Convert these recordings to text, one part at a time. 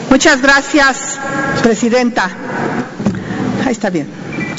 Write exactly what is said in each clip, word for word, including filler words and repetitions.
Muchas gracias, presidenta. Ahí está bien.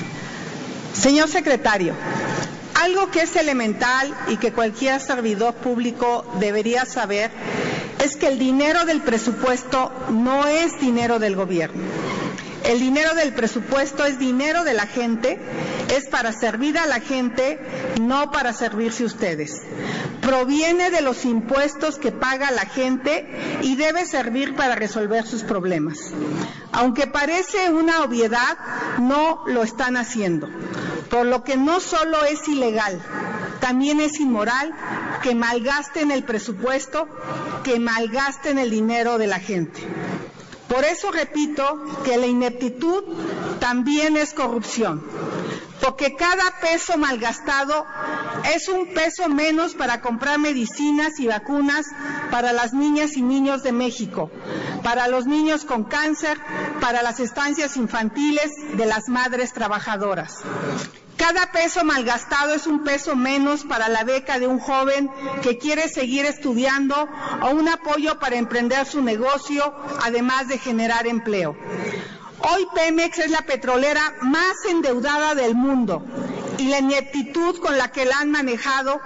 Señor secretario, algo que es elemental y que cualquier servidor público debería saber es que el dinero del presupuesto no es dinero del gobierno. El dinero del presupuesto es dinero de la gente, es para servir a la gente, no para servirse ustedes. Proviene de los impuestos que paga la gente y debe servir para resolver sus problemas. Aunque parece una obviedad, no lo están haciendo. Por lo que no solo es ilegal, también es inmoral que malgasten el presupuesto, que malgasten el dinero de la gente. Por eso repito que la ineptitud también es corrupción, porque cada peso malgastado es un peso menos para comprar medicinas y vacunas para las niñas y niños de México, para los niños con cáncer, para las estancias infantiles de las madres trabajadoras. Cada peso malgastado es un peso menos para la beca de un joven que quiere seguir estudiando o un apoyo para emprender su negocio, además de generar empleo. Hoy Pemex es la petrolera más endeudada del mundo y la ineptitud con la que la han manejado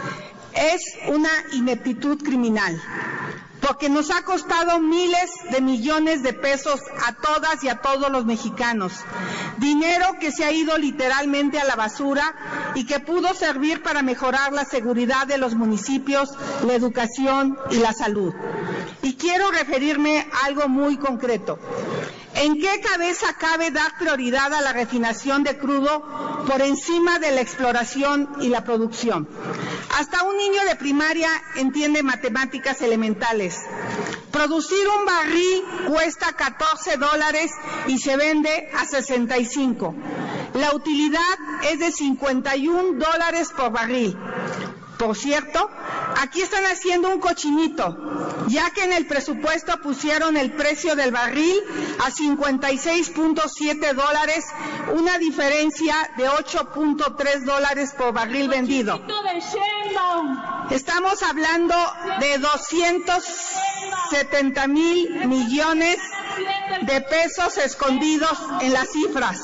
es una ineptitud criminal, porque nos ha costado miles de millones de pesos a todas y a todos los mexicanos. Dinero que se ha ido literalmente a la basura y que pudo servir para mejorar la seguridad de los municipios, la educación y la salud. Y quiero referirme a algo muy concreto. ¿En qué cabeza cabe dar prioridad a la refinación de crudo por encima de la exploración y la producción? Hasta un niño de primaria entiende matemáticas elementales. Producir un barril cuesta catorce dólares y se vende a sesenta y cinco. La utilidad es de cincuenta y un dólares por barril. Por cierto, aquí están haciendo un cochinito, ya que en el presupuesto pusieron el precio del barril a cincuenta y seis punto siete dólares, una diferencia de ocho punto tres dólares por barril vendido. Estamos hablando de doscientos setenta mil millones de pesos escondidos en las cifras.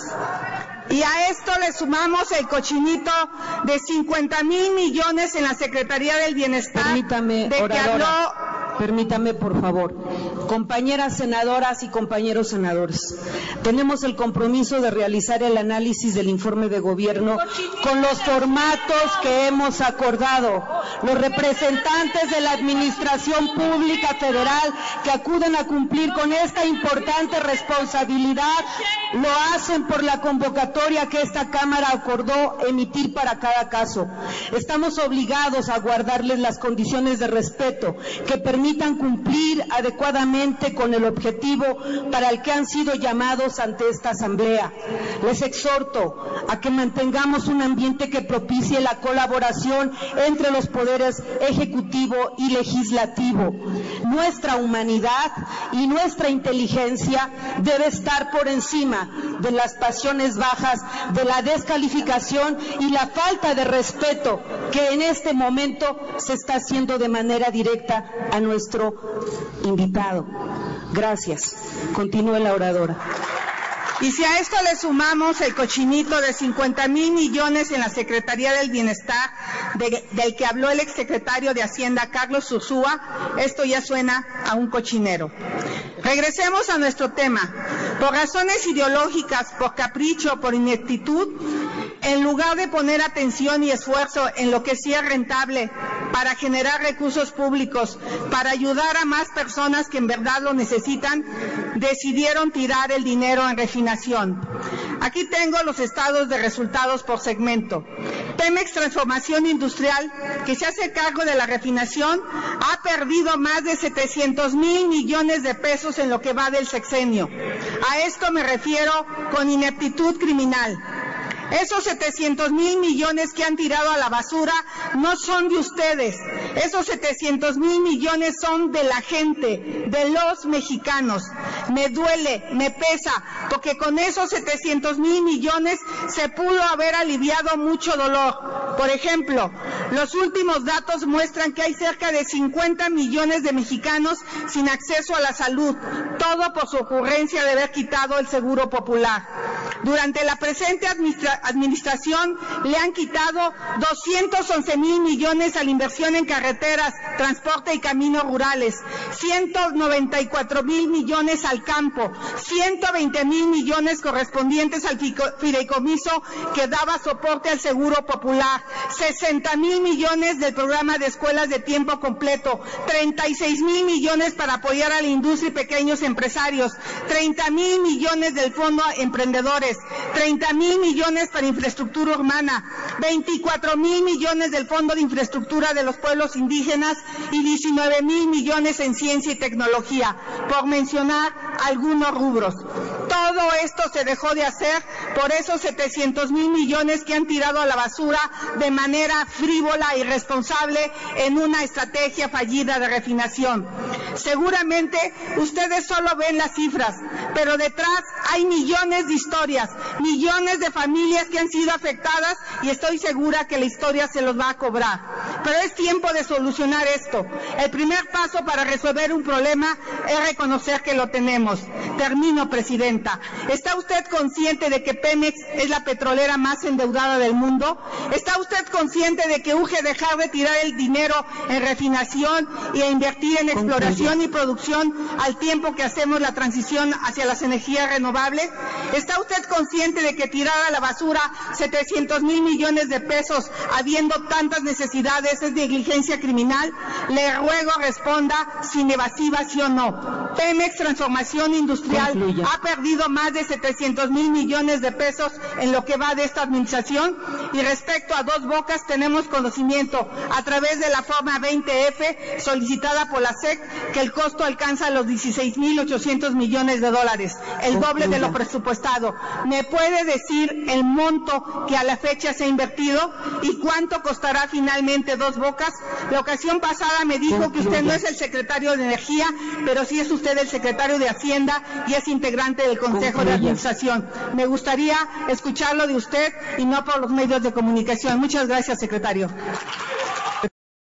Y a esto le sumamos el cochinito de cincuenta mil millones en la Secretaría del Bienestar. Permítame, de oradora, que habló... permítame, por favor. Compañeras senadoras y compañeros senadores, tenemos el compromiso de realizar el análisis del informe de gobierno con los formatos que hemos acordado. Los representantes de la Administración Pública Federal que acuden a cumplir con esta importante responsabilidad lo hacen por la convocatoria que esta Cámara acordó emitir para cada caso. Estamos obligados a guardarles las condiciones de respeto que permitan cumplir adecuadamente con el objetivo para el que han sido llamados ante esta Asamblea. Les exhorto a que mantengamos un ambiente que propicie la colaboración entre los poderes ejecutivo y legislativo. Nuestra humanidad y nuestra inteligencia debe estar por encima de las pasiones bajas, de la descalificación y la falta de respeto que en este momento se está haciendo de manera directa a nuestro invitado. Gracias. Continúe la oradora. Y si a esto le sumamos el cochinito de cincuenta mil millones en la Secretaría del Bienestar, de, del que habló el exsecretario de Hacienda, Carlos Ursúa, esto ya suena a un cochinero. Regresemos a nuestro tema. Por razones ideológicas, por capricho, por ineptitud, en lugar de poner atención y esfuerzo en lo que sí es rentable para generar recursos públicos, para ayudar a más personas que en verdad lo necesitan, decidieron tirar el dinero en refinación. Aquí tengo los estados de resultados por segmento. Pemex Transformación Industrial, que se hace cargo de la refinación, ha perdido más de setecientos mil millones de pesos en lo que va del sexenio. A esto me refiero con ineptitud criminal. Esos setecientos mil millones que han tirado a la basura no son de ustedes. Esos setecientos mil millones son de la gente, de los mexicanos. Me duele, me pesa, porque con esos setecientos mil millones se pudo haber aliviado mucho dolor. Por ejemplo, los últimos datos muestran que hay cerca de cincuenta millones de mexicanos sin acceso a la salud, todo por su ocurrencia de haber quitado el Seguro Popular. Durante la presente administra administración le han quitado doscientos once mil millones a la inversión en carreteras, transporte y caminos rurales, ciento noventa y cuatro mil millones al campo, ciento veinte mil millones correspondientes al fideicomiso que daba soporte al Seguro Popular, sesenta mil millones del programa de escuelas de tiempo completo, treinta y seis mil millones para apoyar a la industria y pequeños empresarios, treinta mil millones del Fondo Emprendedores, treinta mil millones para infraestructura urbana, veinticuatro mil millones del Fondo de Infraestructura de los Pueblos Indígenas y diecinueve mil millones en ciencia y tecnología, por mencionar algunos rubros. Todo esto se dejó de hacer por esos setecientos mil millones que han tirado a la basura de manera frívola e irresponsable en una estrategia fallida de refinación. Seguramente ustedes solo ven las cifras, pero detrás hay millones de historias, millones de familias que han sido afectadas y estoy segura que la historia se los va a cobrar. Pero es tiempo de solucionar esto. El primer paso para resolver un problema es reconocer que lo tenemos. Termino, Presidenta. ¿Está usted consciente de que Pemex es la petrolera más endeudada del mundo? ¿Está usted consciente de que urge dejar de tirar el dinero en refinación y a invertir en exploración y producción al tiempo que hacemos la transición hacia las energías renovables? ¿Está usted consciente de que tirar a la basura setecientos mil millones de pesos habiendo tantas necesidades es negligencia criminal? Le ruego responda sin evasiva sí o no. Pemex Transformación Industrial Concluye. ha perdido más de setecientos mil millones de pesos en lo que va de esta administración y respecto a Dos Bocas tenemos conocimiento a través de la forma veinte F solicitada por la S E C que el costo alcanza los dieciséis mil ochocientos millones de dólares, el doble de lo presupuestado. ¿Me puede decir el monto que a la fecha se ha invertido y cuánto costará finalmente Dos Bocas? La ocasión pasada me dijo que usted no es el secretario de Energía, pero sí es usted el secretario de Hacienda y es integrante del Consejo de Administración. Me gustaría escucharlo de usted y no por los medios de comunicación. Muchas gracias, secretario.